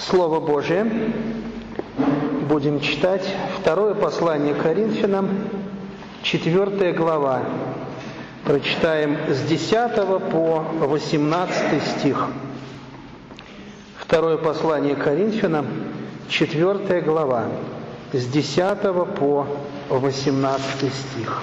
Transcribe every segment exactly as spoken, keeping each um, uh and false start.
Слово Божие. Будем читать второе послание Коринфянам, четвёртая глава. Прочитаем с десятого по восемнадцатый стих. Второе послание Коринфянам, четвёртая глава, с десятого по восемнадцатый стих.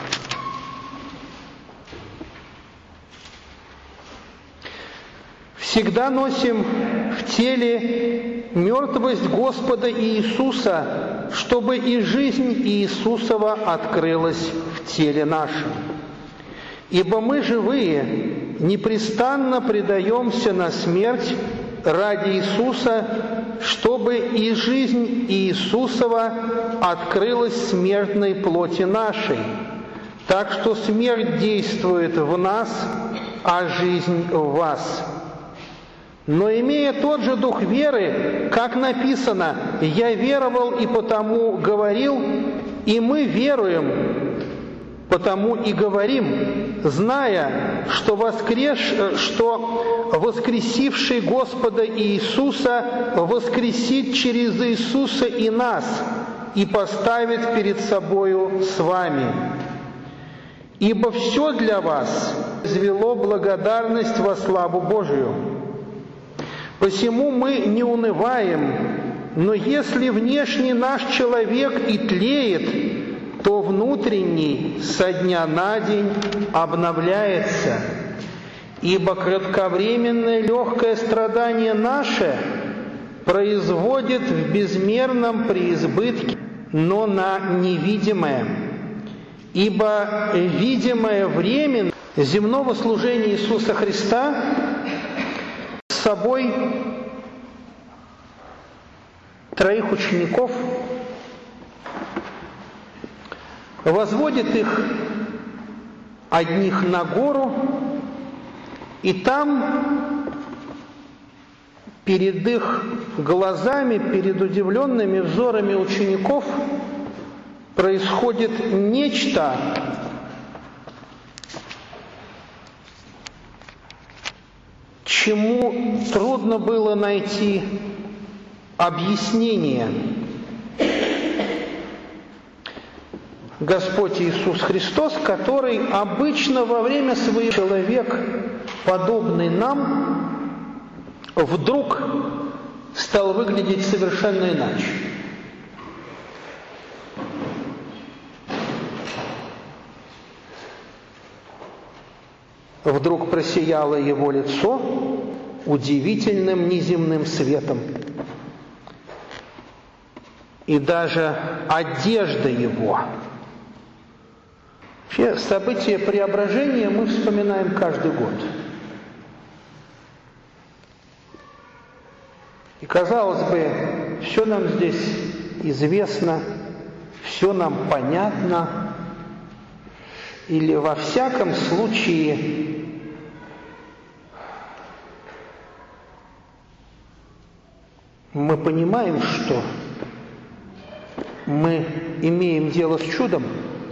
«Всегда носим в теле мертвость Господа Иисуса, чтобы и жизнь Иисусова открылась в теле нашем. Ибо мы живые, непрестанно предаемся на смерть ради Иисуса, чтобы и жизнь Иисусова открылась в смертной плоти нашей. Так что смерть действует в нас, а жизнь в вас. Но имея тот же дух веры, как написано, «Я веровал и потому говорил», и мы веруем, потому и говорим, зная, что, воскрес... что воскресивший Господа Иисуса воскресит через Иисуса и нас, и поставит перед собою с вами. Ибо все для вас извело благодарность во славу Божию. Посему мы не унываем, но если внешний наш человек и тлеет, то внутренний со дня на день обновляется. Ибо кратковременное легкое страдание наше производит в безмерном преизбытке, но на невидимое. Ибо видимое время земного служения Иисуса Христа с собой троих учеников, возводит их одних на гору, и там перед их глазами, перед удивленными взорами учеников происходит нечто, чему трудно было найти объяснение. Господь Иисус Христос, который обычно во время своего человек, подобный нам, вдруг стал выглядеть совершенно иначе. Вдруг просияло его лицо удивительным неземным светом. И даже одежда его. Вообще, события преображения мы вспоминаем каждый год. И, казалось бы, все нам здесь известно, все нам понятно, или во всяком случае мы понимаем, что мы имеем дело с чудом.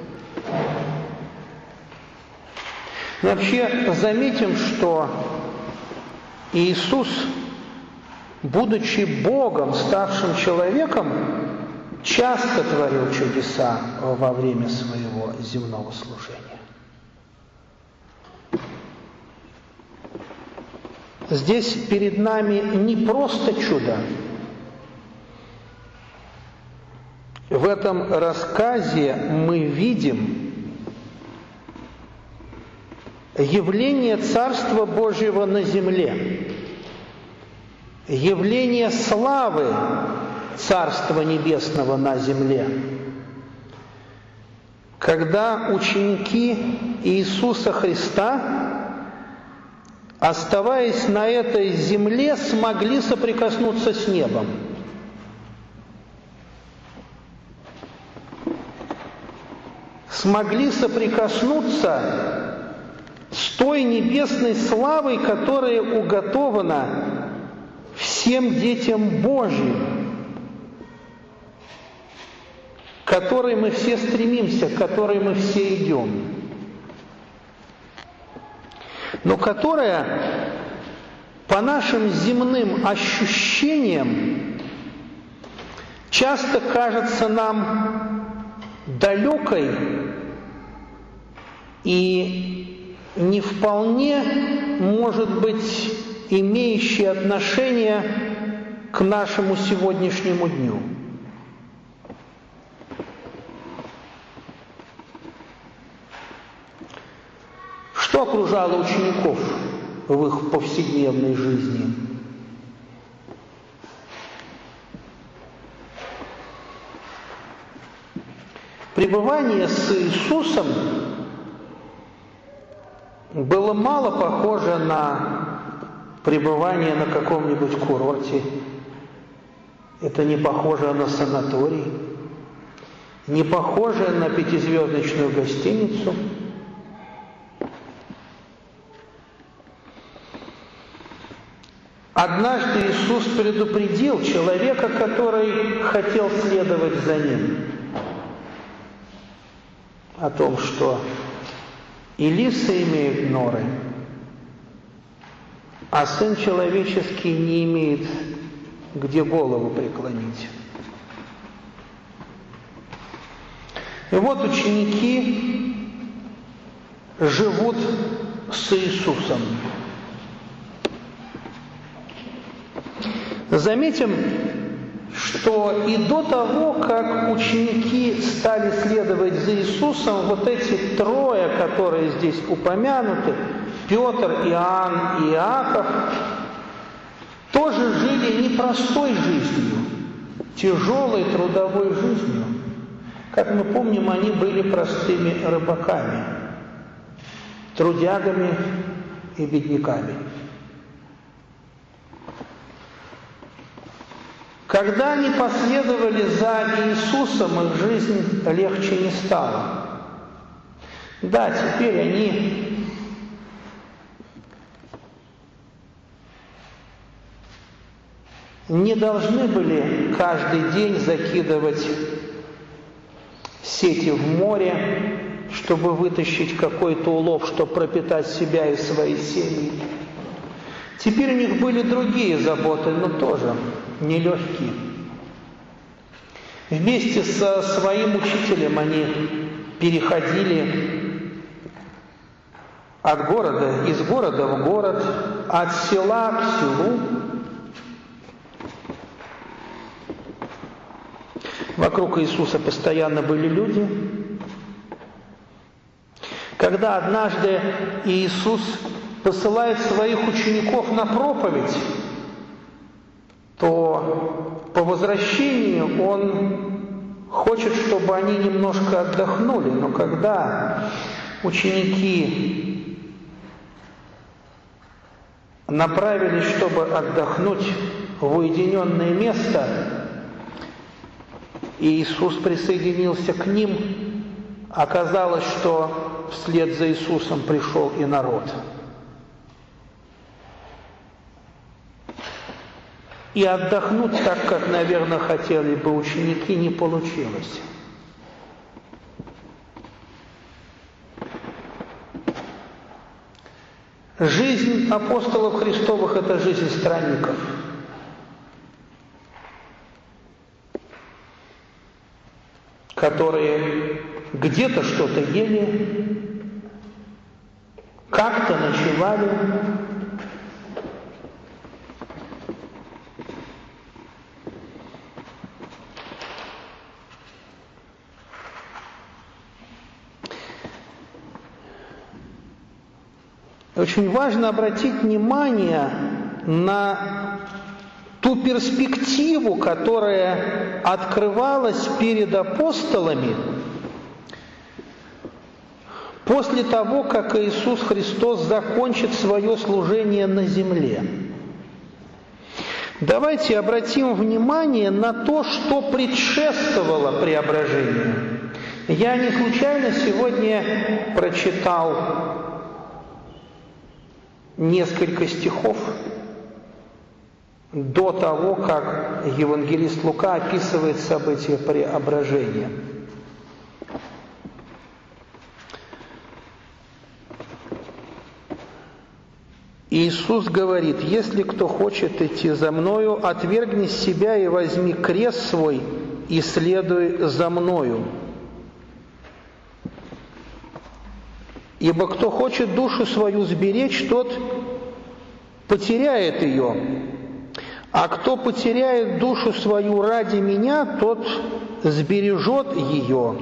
Но вообще заметим, что Иисус, будучи Богом, ставшим человеком, часто творил чудеса во время своего земного служения. Здесь перед нами не просто чудо. В этом рассказе мы видим явление Царства Божьего на земле, явление славы Царства Небесного на земле. Когда ученики Иисуса Христа, оставаясь на этой земле, смогли соприкоснуться с небом. Смогли соприкоснуться с той небесной славой, которая уготована всем детям Божьим, к которой мы все стремимся, к которой мы все идем, но которая по нашим земным ощущениям часто кажется нам далекой и не вполне, может быть, имеющей отношение к нашему сегодняшнему дню. Что окружало учеников в их повседневной жизни? Пребывание с Иисусом было мало похоже на пребывание на каком-нибудь курорте. Это не похоже на санаторий, не похоже на пятизвездочную гостиницу. Однажды Иисус предупредил человека, который хотел следовать за Ним, о том, что и лисы имеют норы, а Сын Человеческий не имеет где голову преклонить. И вот ученики живут с Иисусом. Заметим, что и до того, как ученики стали следовать за Иисусом, вот эти трое, которые здесь упомянуты, Петр, Иоанн и Иаков, тоже жили непростой жизнью, тяжелой трудовой жизнью. Как мы помним, они были простыми рыбаками, трудягами и бедняками. Когда они последовали за Иисусом, их жизнь легче не стала. Да, теперь они не должны были каждый день закидывать сети в море, чтобы вытащить какой-то улов, чтобы пропитать себя и свои семьи. Теперь у них были другие заботы, но тоже нелегкие. Вместе со своим учителем они переходили от города, из города в город, от села к селу. Вокруг Иисуса постоянно были люди. Когда однажды Иисус посылает своих учеников на проповедь, то по возвращении Он хочет, чтобы они немножко отдохнули. Но когда ученики направились, чтобы отдохнуть в уединенное место, и Иисус присоединился к ним, оказалось, что вслед за Иисусом пришел и народ. И отдохнуть так, как, наверное, хотели бы ученики, не получилось. Жизнь апостолов Христовых – это жизнь странников. Которые где-то что-то ели, как-то ночевали, очень важно обратить внимание на ту перспективу, которая открывалась перед апостолами после того, как Иисус Христос закончит свое служение на земле. Давайте обратим внимание на то, что предшествовало преображению. Я не случайно сегодня прочитал несколько стихов до того, как евангелист Лука описывает события преображения. Иисус говорит: «Если кто хочет идти за Мною, отвергни себя и возьми крест свой и следуй за мною. Ибо кто хочет душу свою сберечь, тот потеряет ее, а кто потеряет душу свою ради меня, тот сбережет ее.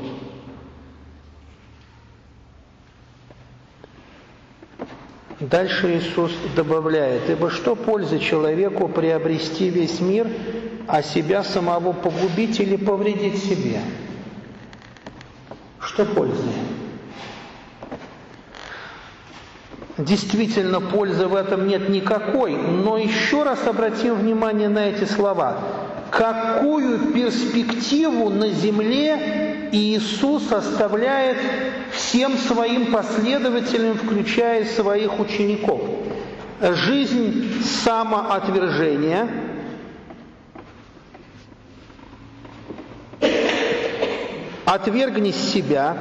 Дальше Иисус добавляет: ибо что пользы человеку приобрести весь мир, а себя самого погубить или повредить себе? Что пользы? Действительно, пользы в этом нет никакой, но еще раз обратим внимание на эти слова. Какую перспективу на земле Иисус оставляет всем своим последователям, включая своих учеников? Жизнь самоотвержения, отвергни себя,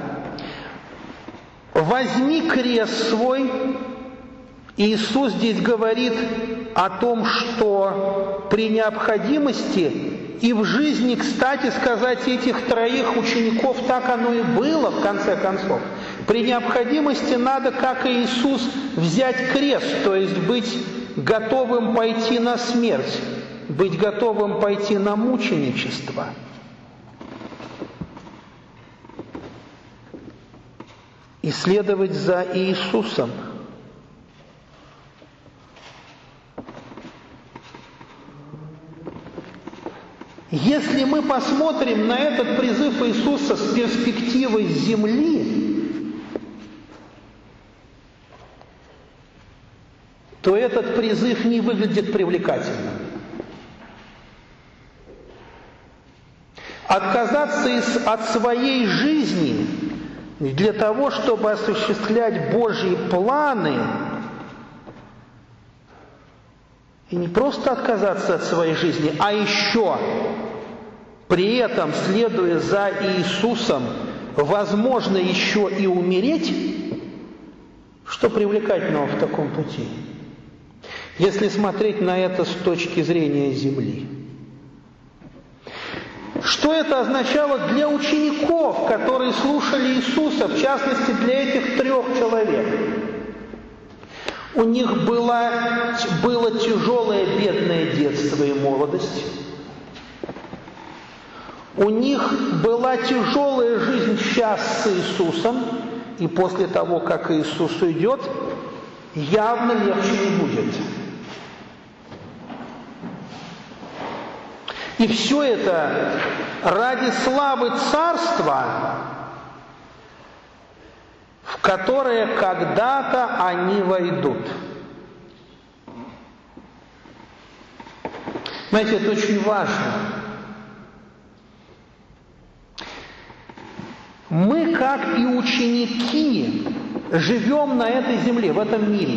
возьми крест свой. Иисус здесь говорит о том, что при необходимости, и в жизни, кстати сказать, этих троих учеников так оно и было в конце концов, при необходимости надо, как и Иисус, взять крест, то есть быть готовым пойти на смерть, быть готовым пойти на мученичество. И следовать за Иисусом. Если мы посмотрим на этот призыв Иисуса с перспективы земли, то этот призыв не выглядит привлекательным. Отказаться из, от своей жизни для того, чтобы осуществлять Божьи планы, и не просто отказаться от своей жизни, а еще при этом, следуя за Иисусом, возможно еще и умереть, что привлекательного в таком пути? Если смотреть на это с точки зрения земли. Что это означало для учеников, которые слушали Иисуса, в частности для этих трех человек? У них было, было тяжелое бедное детство и молодость. У них была тяжелая жизнь сейчас с Иисусом, и после того, как Иисус уйдет, явно легче не будет. И все это ради славы Царства, в которое когда-то они войдут. Знаете, это очень важно. Мы, как и ученики, живем на этой земле, в этом мире.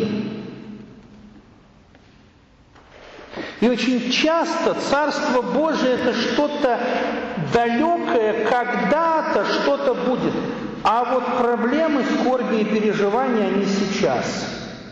И очень часто Царство Божие – это что-то далекое, когда-то что-то будет. А вот проблемы, скорби и переживания, они сейчас.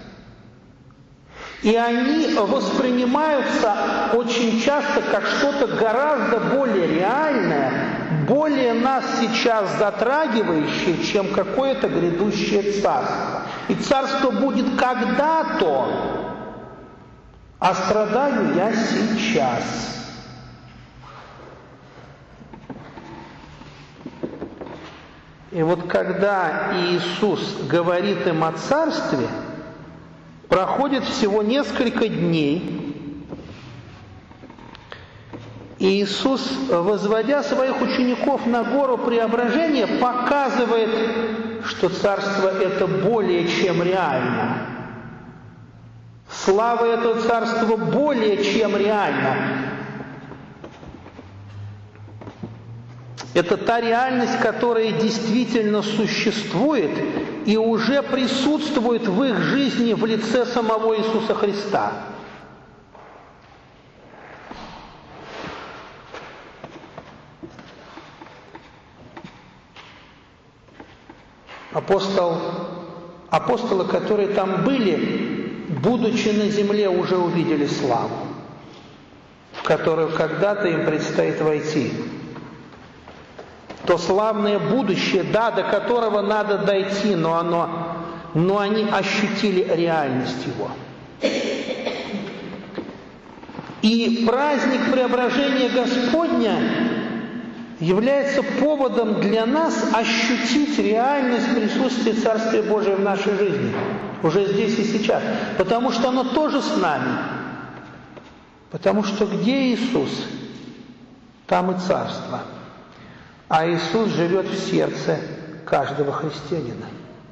И они воспринимаются очень часто как что-то гораздо более реальное, более нас сейчас затрагивающее, чем какое-то грядущее царство. И царство будет когда-то, а страдаю я сейчас. И вот когда Иисус говорит им о царстве, проходит всего несколько дней, и Иисус, возводя своих учеников на гору преображения, показывает, что царство это более чем реально. Слава этого царства более чем реальна. Это та реальность, которая действительно существует и уже присутствует в их жизни в лице самого Иисуса Христа. Апостол, апостолы, которые там были, будучи на земле, уже увидели славу, в которую когда-то им предстоит войти. то славное будущее, да, до которого надо дойти, но, оно, но они ощутили реальность его. И праздник Преображения Господня является поводом для нас ощутить реальность присутствия Царствия Божия в нашей жизни, уже здесь и сейчас, потому что оно тоже с нами. Потому что где Иисус, там и Царство. А Иисус живет в сердце каждого христианина.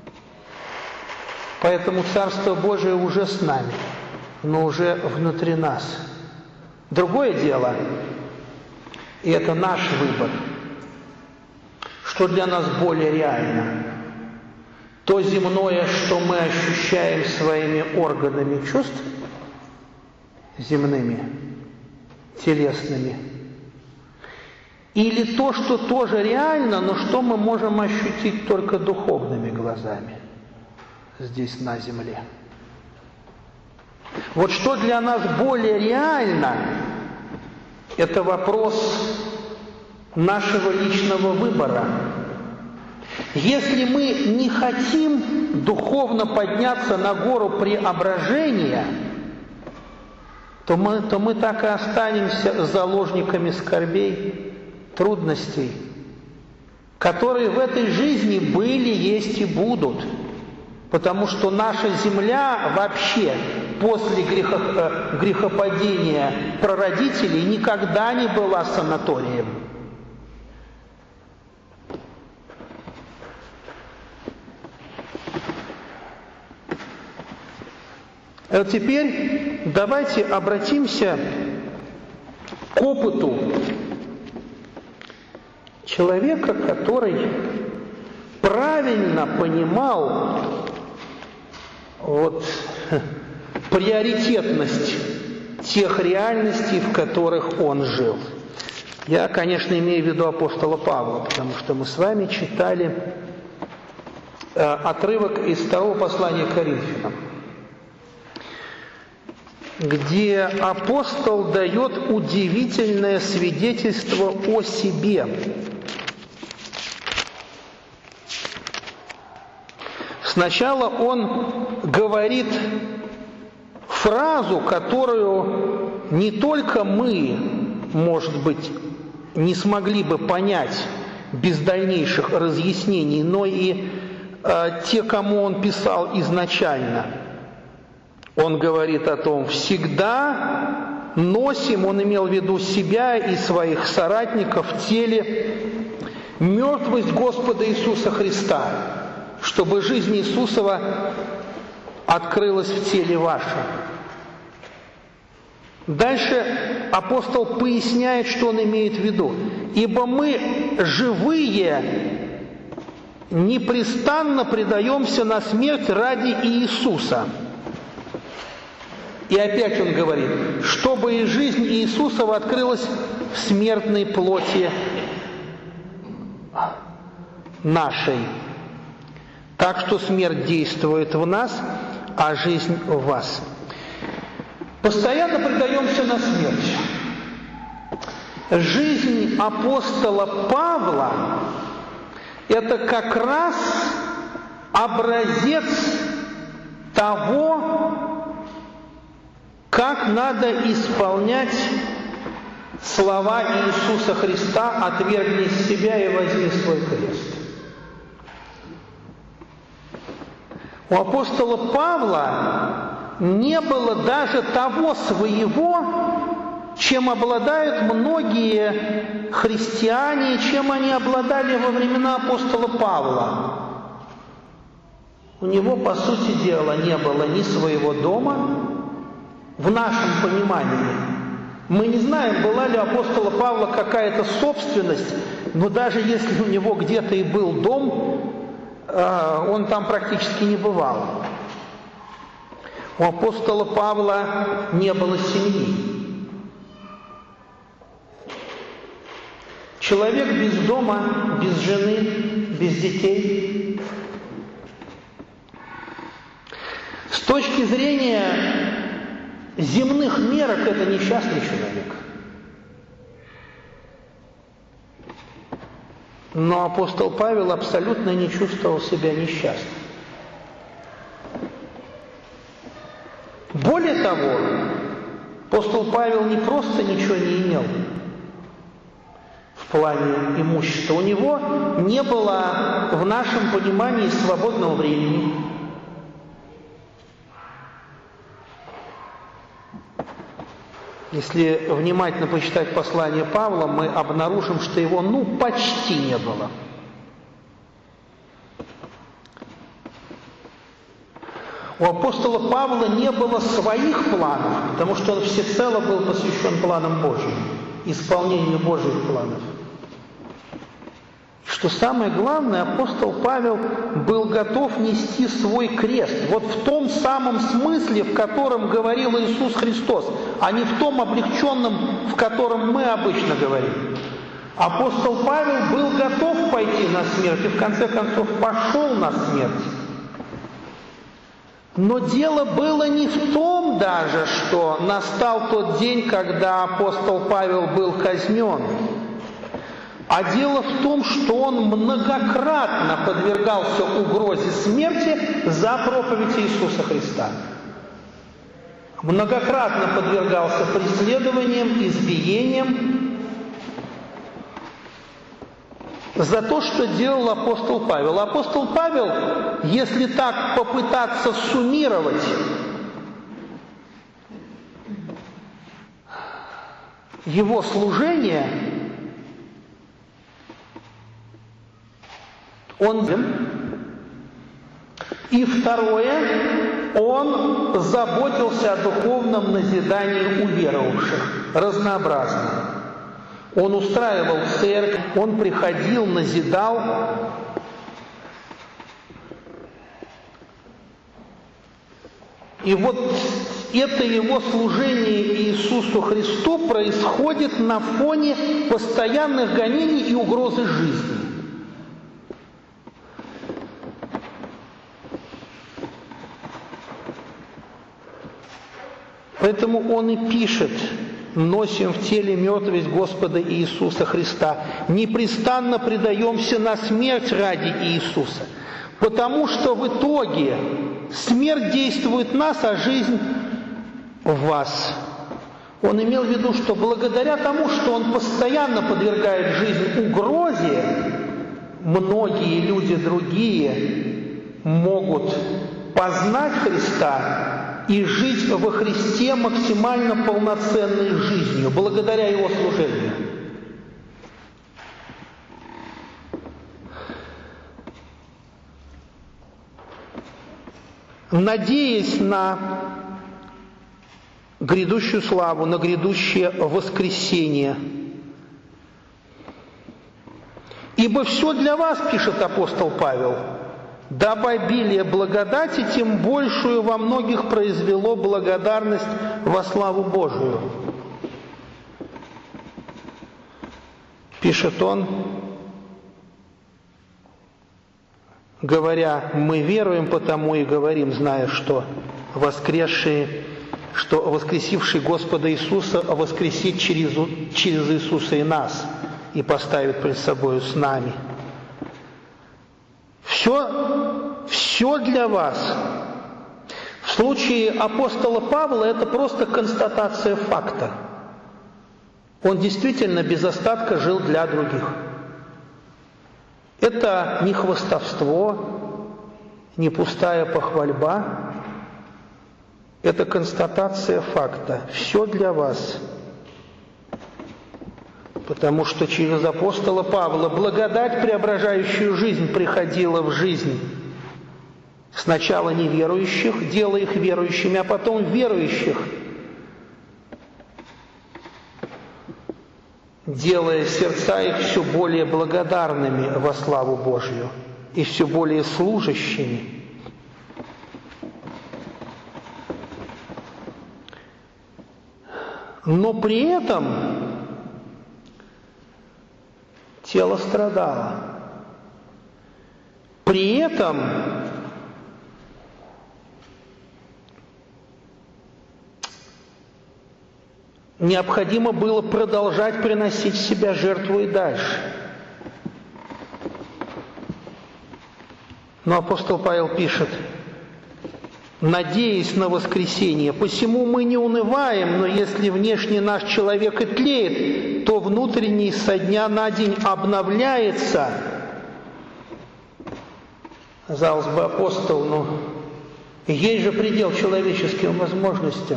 Поэтому Царство Божие уже с нами, но уже внутри нас. Другое дело, и это наш выбор, что для нас более реально. То земное, что мы ощущаем своими органами чувств, земными, телесными, или то, что тоже реально, но что мы можем ощутить только духовными глазами здесь на земле. Вот что для нас более реально, это вопрос нашего личного выбора. Если мы не хотим духовно подняться на гору преображения, то мы, то мы так и останемся заложниками скорбей, трудностей, которые в этой жизни были, есть и будут. Потому что наша земля вообще после грехо, э, грехопадения прародителей никогда не была санаторием. А вот теперь давайте обратимся к опыту человека, который правильно понимал вот приоритетность тех реальностей, в которых он жил. Я, конечно, имею в виду апостола Павла, потому что мы с вами читали э, отрывок из второго послания к Коринфянам, где апостол дает удивительное свидетельство о себе. Сначала он говорит фразу, которую не только мы, может быть, не смогли бы понять без дальнейших разъяснений, но и э, те, кому он писал изначально. Он говорит о том, всегда носим, он имел в виду себя и своих соратников в теле, мертвость Господа Иисуса Христа, чтобы жизнь Иисусова открылась в теле вашем. Дальше апостол поясняет, что он имеет в виду. Ибо мы, живые, непрестанно предаемся на смерть ради Иисуса. И опять он говорит, чтобы и жизнь Иисусова открылась в смертной плоти нашей. Так что смерть действует в нас, а жизнь в вас. Постоянно предаемся на смерть. Жизнь апостола Павла – это как раз образец того, как надо исполнять слова Иисуса Христа «Отвергни себя и возьми свой крест». У апостола Павла не было даже того своего, чем обладают многие христиане, чем они обладали во времена апостола Павла. У него, по сути дела, не было ни своего дома, в нашем понимании. Мы не знаем, была ли у апостола Павла какая-то собственность, но даже если у него где-то и был дом, он там практически не бывал. У апостола Павла не было семьи. Человек без дома, без жены, без детей. С точки зрения земных мерок это несчастный человек. Но апостол Павел абсолютно не чувствовал себя несчастным. Более того, апостол Павел не просто ничего не имел в плане имущества. У него не было в нашем понимании свободного времени. Если внимательно почитать послание Павла, мы обнаружим, что его, ну, почти не было. У апостола Павла не было своих планов, потому что он всецело был посвящен планам Божьим, исполнению Божьих планов. Что самое главное, апостол Павел был готов нести свой крест. Вот в том самом смысле, в котором говорил Иисус Христос, а не в том облегченном, в котором мы обычно говорим. Апостол Павел был готов пойти на смерть и в конце концов пошел на смерть. Но дело было не в том даже, что настал тот день, когда апостол Павел был казнен. А дело в том, что он многократно подвергался угрозе смерти за проповедь Иисуса Христа. Многократно подвергался преследованиям, избиениям за то, что делал апостол Павел. Апостол Павел, если так попытаться суммировать его служение, он, и второе, он заботился о духовном назидании уверовавших, разнообразно. Он устраивал церковь, он приходил, назидал. И вот это его служение Иисусу Христу происходит на фоне постоянных гонений и угрозы жизни. Поэтому он и пишет: «Носим в теле мертвость Господа Иисуса Христа, непрестанно предаемся на смерть ради Иисуса, потому что в итоге смерть действует в нас, а жизнь в вас». Он имел в виду, что благодаря тому, что он постоянно подвергает жизнь угрозе, многие люди другие могут познать Христа и жить во Христе максимально полноценной жизнью, благодаря Его служению. Надеясь на грядущую славу, на грядущее воскресение. «Ибо все для вас, — пишет апостол Павел, — дабы обилие благодати тем большую во многих произвело благодарность во славу Божию». Пишет он, говоря: «Мы веруем, потому и говорим, зная, что воскресшие, что воскресивший Господа Иисуса воскресит через, через Иисуса и нас, и поставит пред собою с нами». Все, все для вас. В случае апостола Павла это просто констатация факта. Он действительно без остатка жил для других. Это не хвастовство, не пустая похвальба. Это констатация факта. Все для вас. Потому что через апостола Павла благодать, преображающую жизнь, приходила в жизнь сначала неверующих, делая их верующими, а потом верующих, делая сердца их все более благодарными во славу Божью и все более служащими. Но при этом тело страдало. При этом необходимо было продолжать приносить себя жертву и дальше. Но апостол Павел пишет: «Надеясь на воскресение, посему мы не унываем, но если внешний наш человек и тлеет, то внутренний со дня на день обновляется». Казалось бы, апостол, ну, есть же предел человеческим возможностям.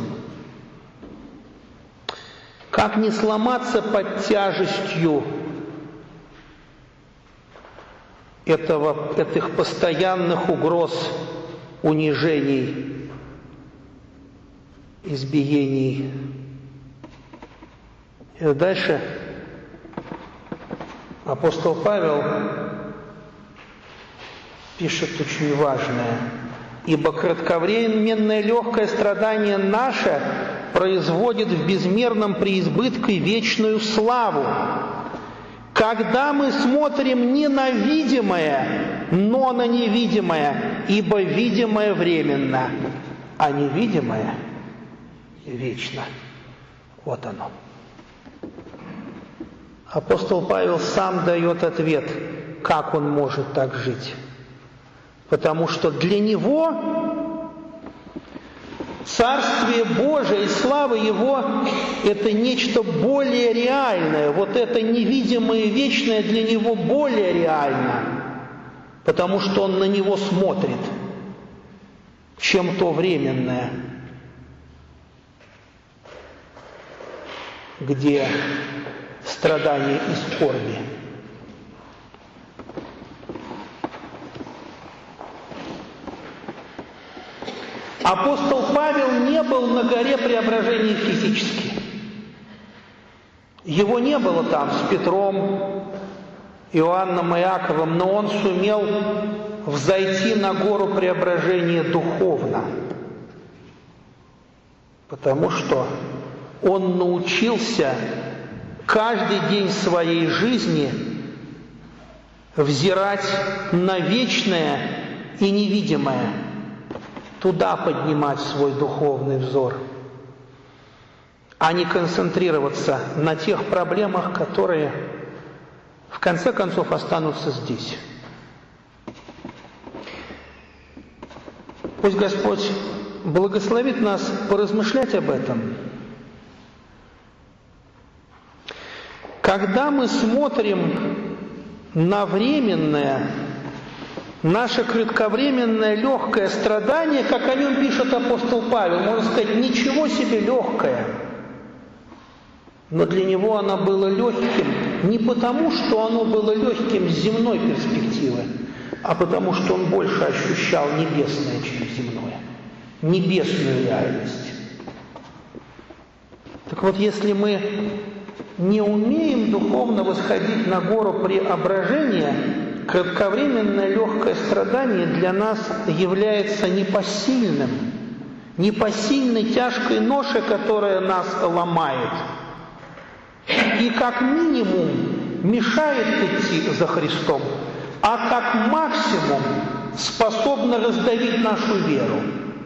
Как не сломаться под тяжестью этого, этих постоянных угроз, унижений, избиений. И дальше апостол Павел пишет очень важное: «Ибо кратковременное легкое страдание наше производит в безмерном преизбытке вечную славу, когда мы смотрим не на видимое, но на невидимое, ибо видимое временно, а невидимое вечно». Вот оно. Апостол Павел сам дает ответ, как он может так жить. Потому что для него Царствие Божие и слава Его – это нечто более реальное. Вот это невидимое вечное для него более реально, потому что он на него смотрит, чем то временное, где страдания и скорби. Апостол Павел не был на горе Преображения физически. Его не было там с Петром, Иоанном и Иаковом, но он сумел взойти на гору Преображения духовно, потому что он научился каждый день своей жизни взирать на вечное и невидимое, туда поднимать свой духовный взор, а не концентрироваться на тех проблемах, которые в конце концов останутся здесь. Пусть Господь благословит нас поразмышлять об этом. Когда мы смотрим на временное, наше кратковременное легкое страдание, как о нем пишет апостол Павел, можно сказать, ничего себе легкое. Но для него оно было легким не потому, что оно было легким с земной перспективы, а потому что он больше ощущал небесное, чем земное, небесную реальность. Так вот, если мы не умеем духовно восходить на гору Преображения, кратковременное легкое страдание для нас является непосильным, непосильной тяжкой ношей, которая нас ломает. И как минимум мешает идти за Христом, а как максимум способна раздавить нашу веру.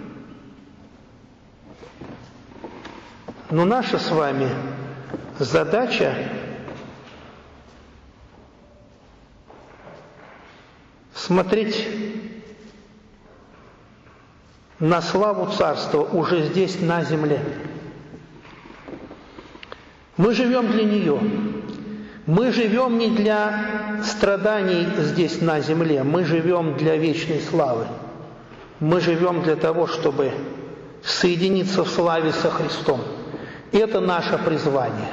Но наша с вами задача смотреть на славу Царства уже здесь, на земле. Мы живем для нее. Мы живем не для страданий здесь, на земле. Мы живем для вечной славы. Мы живем для того, чтобы соединиться в славе со Христом. Это наше призвание.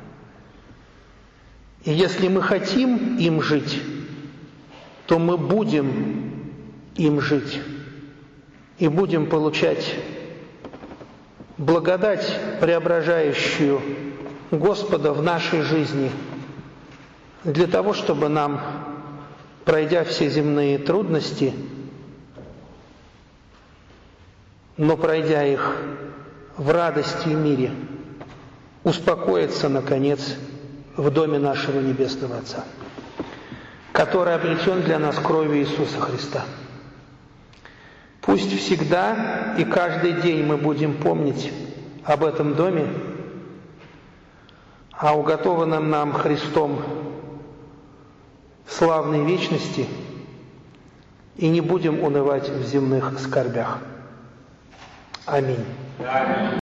И если мы хотим им жить, то мы будем им жить и будем получать благодать, преображающую Господа в нашей жизни, для того, чтобы нам, пройдя все земные трудности, но пройдя их в радости и мире, успокоиться, наконец, в доме нашего Небесного Отца, который обретен для нас кровью Иисуса Христа. Пусть всегда и каждый день мы будем помнить об этом доме, о уготованном нам Христом славной вечности, и не будем унывать в земных скорбях. Аминь.